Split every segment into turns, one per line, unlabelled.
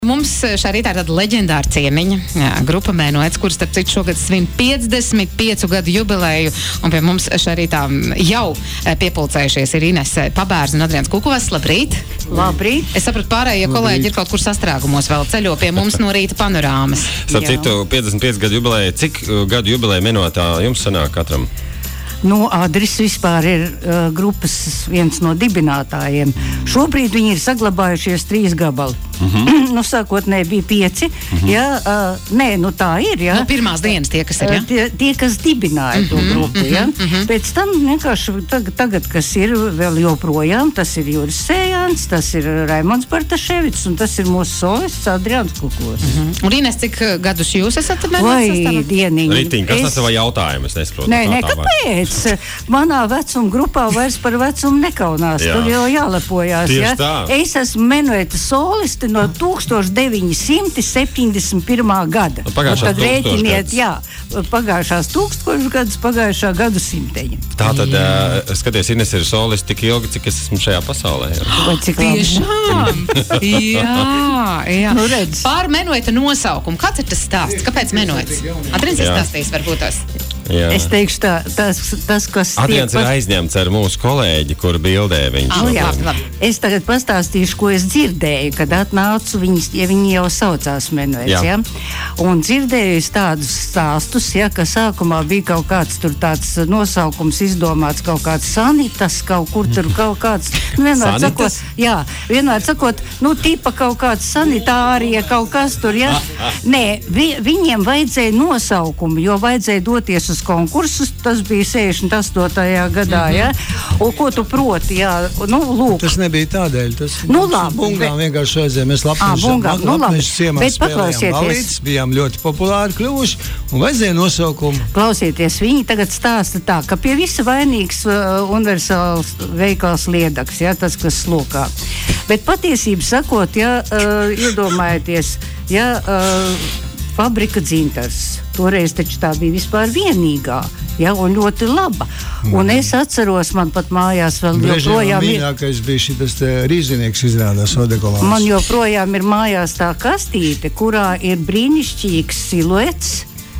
Mums šā rītā ir tāda leģendāra ciemiņa, grupa Mēnoets, kuras, starp citu, šogad svin 55 gadu jubileju, un pie mums šā rītā jau piepulcējušies ir Inese Pabērs un Adrians Kukovas. Labrīt!
Labrīt!
Es sapratu, pārējie kolēģi ir kaut kur sastrēgumos vēl ceļo pie mums no rīta panorāmas.
Starp citu, 55 gadu jubileju, cik gadu jubileju Mēnotā jums sanāk katram?
Adris vispār ir grupas viens no dibinātājiem. Šobrīd viņi ir saglabājušies 3 gabali. Sākotnēji bija 5. Tā ir. Ja?
Pirmās dienas tie, kas ir, ja?
Tie kas dibināja to grupu, ja? Pēc tam vienkārši tagad, kas ir vēl joprojām, tas ir Juris Sējāns, tas ir Raimonds Bartaševics, un tas ir mūsu solists Adrians Kukovas.
Un Ines, cik gadus jūs esat
Vai, dieniņi.
Ritiņ, kas tas tavā jautājumu? Es nesaprotu.
Nē, kāpēc? Manā vecuma grupā vairs par vecumu nekaunās.
Jā.
Tur jau jālepojās.
Tieši tā.
Es esmu Mēnoeta solisti no 1971. gada.
Pagājušās
rēķiniet, pagājušās tūkstošgadus, pagājušā gadsimteņa.
Tātad, skaties, Ines ir solisti tik ilgi, cik es esmu šajā pasaulē.
Tiešām! Jā.
Nu, redz.
Pār Mēnoeta nosaukumu. Kāds ir tas stāsts? Kāpēc Mēnoets? Adrians izstāstīs varbūt tās.
Jā.
Es teikšu tas, kas
Adrians ir aizņemts ar mūsu kolēģi, kur bildē viņš.
Es tagad pastāstīšu, ko es dzirdēju, kad atnācu viņi jau saucās Mēnoets, ja? Un dzirdēju tādus stāstus, ka sākumā bija kaut kāds tur tāds nosaukums izdomāts, kaut kāds sanitas, kaut kur tur kaut kāds, vienmēr sakot, tipa kaut kāds sanitārija, kaut kas tur, ja? Nē, viņiem vajadzēja nosaukumu, jo vajadzēja doties uz konkursus, tas bija 68. gadā, ja? Un ko tu proti, lūk.
Tas nebija tādēļ, tas bungām vienkārši vajadzēja, mēs lapnešu ciemā spēlējām balītes, bijām ļoti populāri kļuvuši, un vajadzēja nosaukumu.
Klausieties, viņi tagad stāsta tā, ka pie visa vainīgs universāls veikals Liedaks, tas, kas slokā. Bet patiesību sakot, iedomājieties, fabrika dzintars. Toreiz taču tā bija vispār vienīgā, un ļoti laba. Un es atceros, man pat mājās vēl joprojām
mīļākais bija šitas rīzinieks izrādās odekolāns.
Man joprojām ir mājās tā kastīte, kurā ir brīnišķīgs siluets,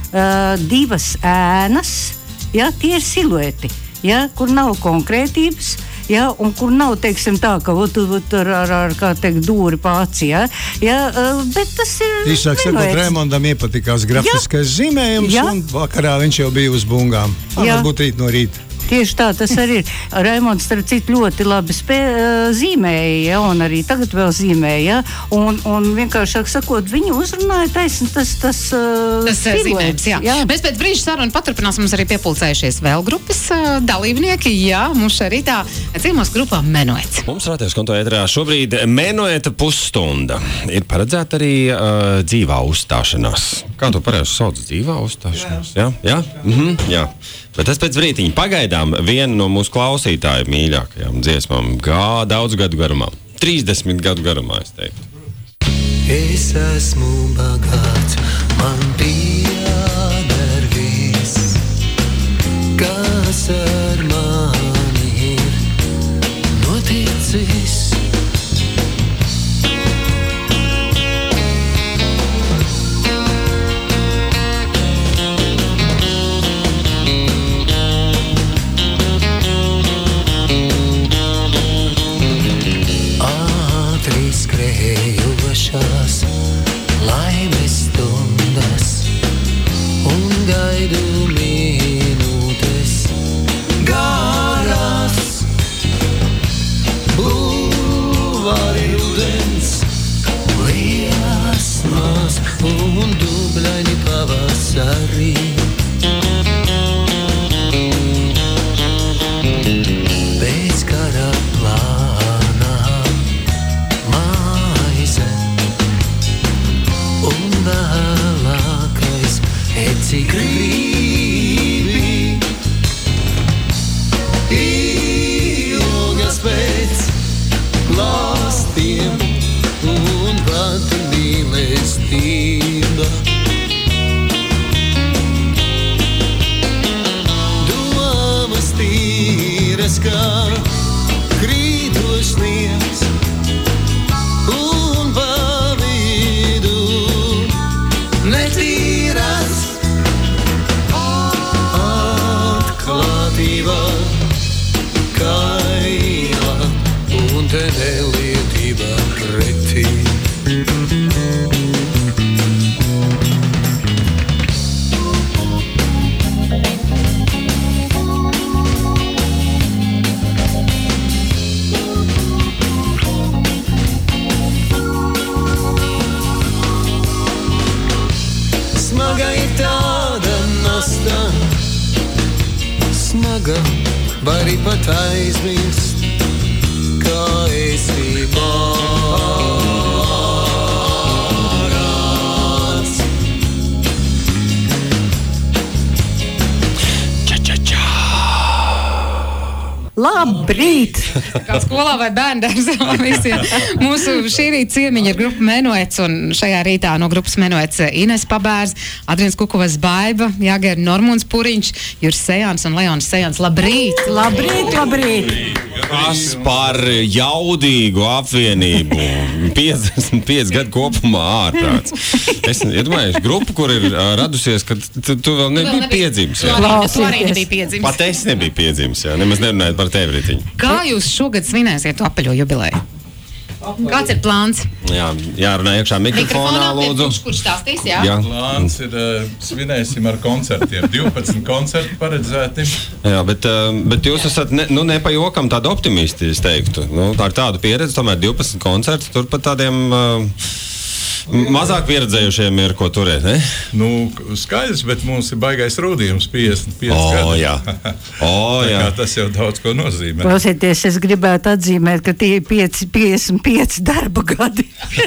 2 ēnas, tie ir silueti, kur nav konkrētības. Un kur nav, teiksim tā, ka ar kā teikt, dūri pāci, bet tas ir
Īsāk sakot, Raimondam iepatikās grafiskais zīmējums, un vakarā viņš jau bija uz bungām. Varbūt rīt no rīta.
Tieši tā, tas arī ir. Raimonds, starp citu, ļoti labi zīmēja, un arī tagad vēl zīmēja, un vienkāršāk sakot, viņu uzrunāja taisni tas
zīmējums, Mēs pēc brīža sarunu paturpināsim, mums arī piepulcējušies vēl grupas dalībnieki, mums šā rītā ciemos grupā Mēnoets.
Mums rāties konto ēterā šobrīd Mēnoeta pusstunda. Ir paredzēta arī dzīvā uzstāšanās. Kā tu pareizi sauc? Dzīvā uzstāšanās? Jā. Bet tas pēc brītiņa. Pagaidām viena no mūsu klausītāju mīļākajām dziesmām daudz gadu garumā. 30 gadu garumā, es teiktu.
Es esmu bagāts, man pieder viss, kas ar mani ir noticis. Skrējošās laimes stundas un gaidu minūtes garās. Bulvāri ūdens, liesmas un dubļaini pavasarī. Pēc kara vēlākais, cik gribi, ilgas pēc klāstiem un pat mīlestība. nasta, smaga, vai arī pat aizmirst, kā esi bārāts.
Labrīt!
Kā skolā vai bērndārzā visiem. Mūsu šī rīta ciemiņa ir grupa Menuets, un šajā rītā no grupas Menuets Ines Pabērs, Adrians Kukovas Baiba, Jāger Normunds Puriņš, Juris Sejāns un Leons Sejāns. Labrīt!
Labrīt, labrīt!
Kas par jaudīgu apvienību 55 gadu kopumā ārprāts. Es iedomājos grupu, kur ir radusies, kad tu vēl nebija piedzimis.
Tu arī nebija piedzimis.
Pat es nebiju piedzimis, jā. Nemaz nerunājot par tevi, Ritiņu.
Kā jūs šogad svinēsiet to apaļo jubileju? Kāds ir plāns?
Jā, jārunā iekšā mikrofonā, lūdzu.
Kurš stāstīs, jā?
Plāns ir, svinēsim ar koncertiem. 12 koncerti paredzēti.
Jā, bet jūs esat ne pa jokam tādi optimisti, es teiktu. Tā ir tāda pieredze, tomēr 12 koncerti, turpat tādiem mazāk pieredzējušiem ir ko turēt, ne?
Skaidrs, bet mums ir baigais rūdījums 55 gadu.
Jā. Jā.
Tas jau daudz ko nozīmē.
Klausieties, es gribētu atzīmēt, ka tie ir 55 darba gadi.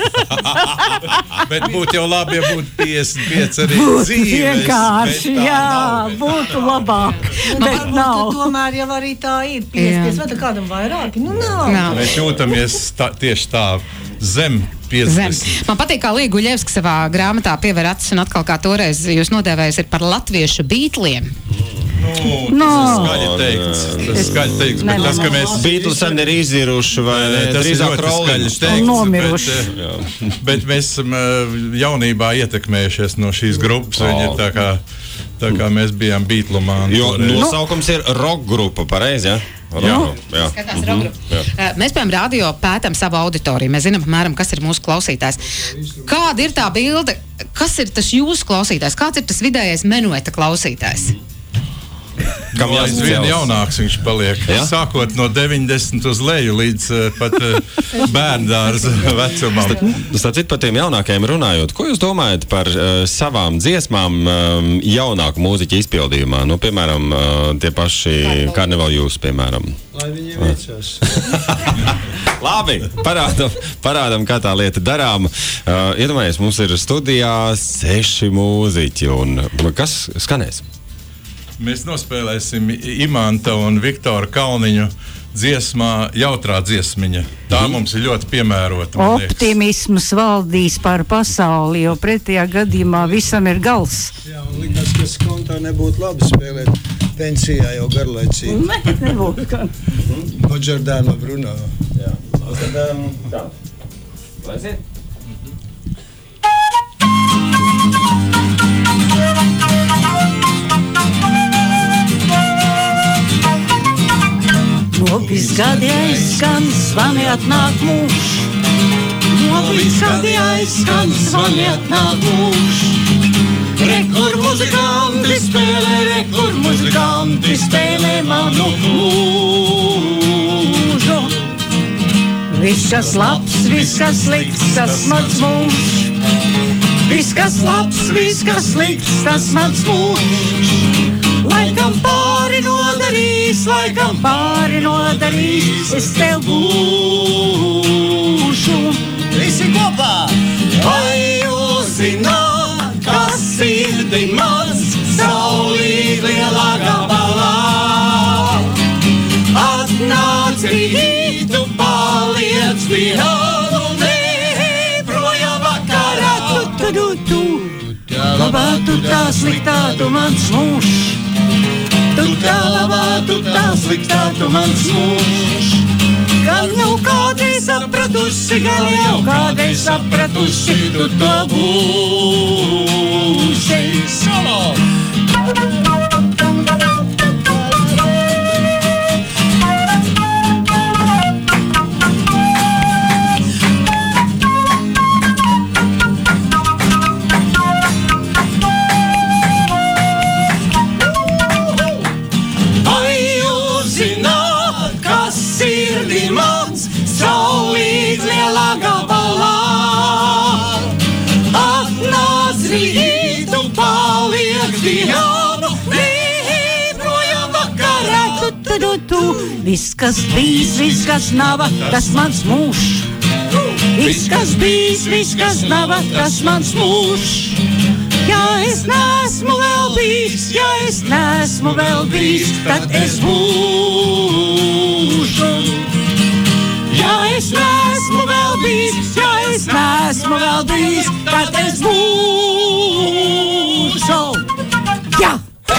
Bet būtu jau labi, ja būtu 55 arī
būtu
dzīves.
Vienkārši, būtu labāk. Bet nav.
Tomēr jau arī tā ir 55, vai tā kādam vairāki? Nav.
Mēs jūtamies tieši tā zem 50.
Man patīk, kā Līga Guļevska savā grāmatā piever acis un atkal kā toreiz jūs nodēvējis ir par latviešu Beatliem.
Tas skaļi teikts, bet tas, ka mēs
Beatles sen ir iziruši vai drīzāk
Rolling
nomiruši.
Bet mēs esam jaunībā ietekmējušies no šīs grupas. Viņi ir tā kā mēs bijām Beatlumāni.
Jo nosaukums ir rock grupa, pareizi, ja? Jā.
Mēs, piemēram, radio pētam savu auditoriju. Mēs zinām, apmēram, kas ir mūsu klausītājs. Kāda ir tā bilde? Kas ir tas jūsu klausītājs? Kāds ir tas vidējais Menueta klausītājs?
Kam aizvien jaunāks viņš paliek. Ja? Sākot no 90 uz leju līdz pat bērndārza vecumam.
Starp par tiem jaunākajiem runājot, ko jūs domājat par savām dziesmām jaunāku mūziķu izpildījumā? Piemēram, tie paši Karneval jūs, piemēram.
Lai viņi veicās.
Labi, parādam, kā tā lieta darām. Iedomājies, mums ir studijā 6 mūziķi, un kas skanēs?
Mēs nospēlēsim Imanta un Viktora Kalniņu dziesmā Jautrā dziesmiņa. Tā mums ir ļoti piemērota.
Optimisms valdīs pār pasauli, jo pretējā gadījumā visam ir gals.
Jā, un likās, ka skontā nebūtu labi spēlēt pensijā jau garlaicīgi.
Nē, nebūtu.
Po Giordano Bruno.
Jā. Tad tā. Laiziet?
Nopis gadi aizskan, zvani atnāk mūž. Nopis gadi aizskan, zvani atnāk mūž. Rekur muzikanti spēlē manu mūžu. Viss, kas labs, viss, kas slikts, tas mans mūž. Viss, kas labs, viss, kas slikts, tas mans mūž. Laikam pāri nodarīs, es tev būšu.
Visi kopā! Vai jūs zināt, kas sirdi mans saulīt lielā gabalā? Atnāc rītu, paliec vienu, ne projām vakarā.
Tu labā, tu tā sliktā, tu mans mūž. Tu tā labā, tu tā sliktā, tu mans mūž. Gan jau kādreiz sapratusi, tu to būsi.
Solo! Saulīt lielā gabalā, atnāc rītu, paliec vienu,
Viss, kas bijis, viss, kas nav, tas mans mūžs. Viss, kas bijis, viss, kas nav, tas mans mūžs. Ja es neesmu vēl bijis, ja es neesmu vēl bijis, tad es būšu. Ja es neesmu vēl bijis, ja es neesmu vēl bijis, tad es būšu. Jā!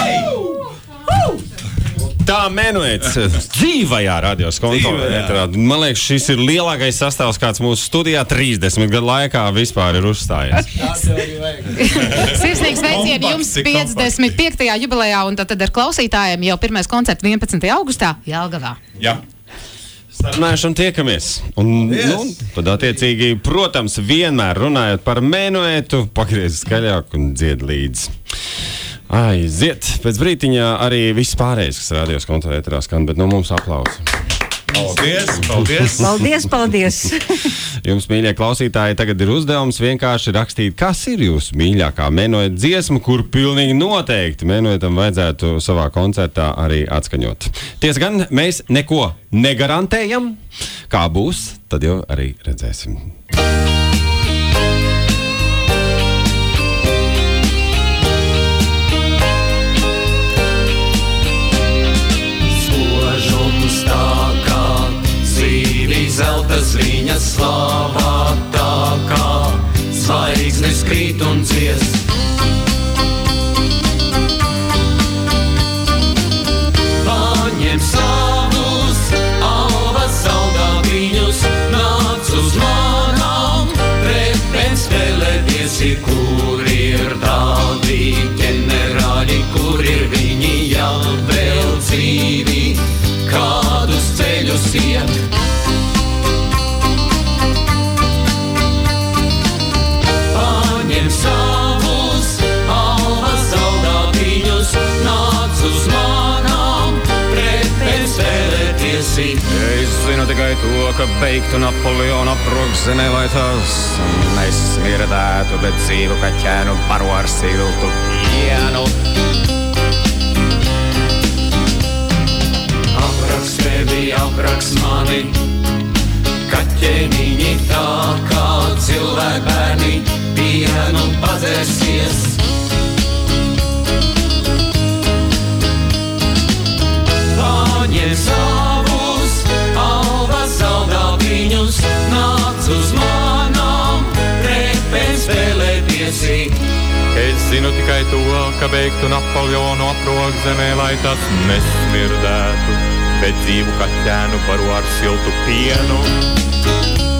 Tā Menuets dzīvajā radios konferencē. Man liekas, šis ir lielākais sastāvs, kāds mūsu studijā 30 gadu laikā vispār ir uzstājies.
Sirsnīgs sveicieni jums 55. jubilejā, un tad ar klausītājiem jau pirmais koncerts 11. augustā Jelgavā.
Jā.
Sarunājuši un tiekamies. Un, tad attiecīgi, protams, vienmēr runājot par Menuetu, pagriezi skaļāk un dzied līdzi. Aiziet, pēc brītiņā arī viss pārējais, kas radios koncertā skan, bet no mums aplausi.
Paldies, paldies.
Paldies, paldies.
Jums, mīļie klausītāji, tagad ir uzdevums vienkārši rakstīt, kas ir jūsu mīļākā Menueta dziesma, kur pilnīgi noteikti Menuetam vajadzētu savā koncertā arī atskaņot. Ties gan mēs neko negarantējam, kā būs, tad jau arī redzēsim.
Zelta zviņa slāvā tā kā zvaigznes krīt un dzies. Paņem savus alvas saldātiņus, nāc uz manām trepēm spēlēties, kur ir tādi ģenerāļi, kur ir viņi jau vēl dzīvi, kādus ceļus iet. Savus alvas saldātiņus, nāc uz manām trepēm spēlēties.
Es zinu tikai to, ka beigtu Napoleona progzemē, lai tās nesmirdētu, bet dzīvu kaķēnu baro ar siltu pienu.
Apraks tevi, apraks mani, kaķēniņi tā kā cilvēki bērni, pienu padzērsies. Paņem savus alvas saldātiņus, nāc uz manām trepēm spēlēties.
Es zinu tikai to, ka beigtu Napoleonu aprokzemē, lai tas nesmirdētu, bet dzīvu kaķēnu baro ar siltu pienu.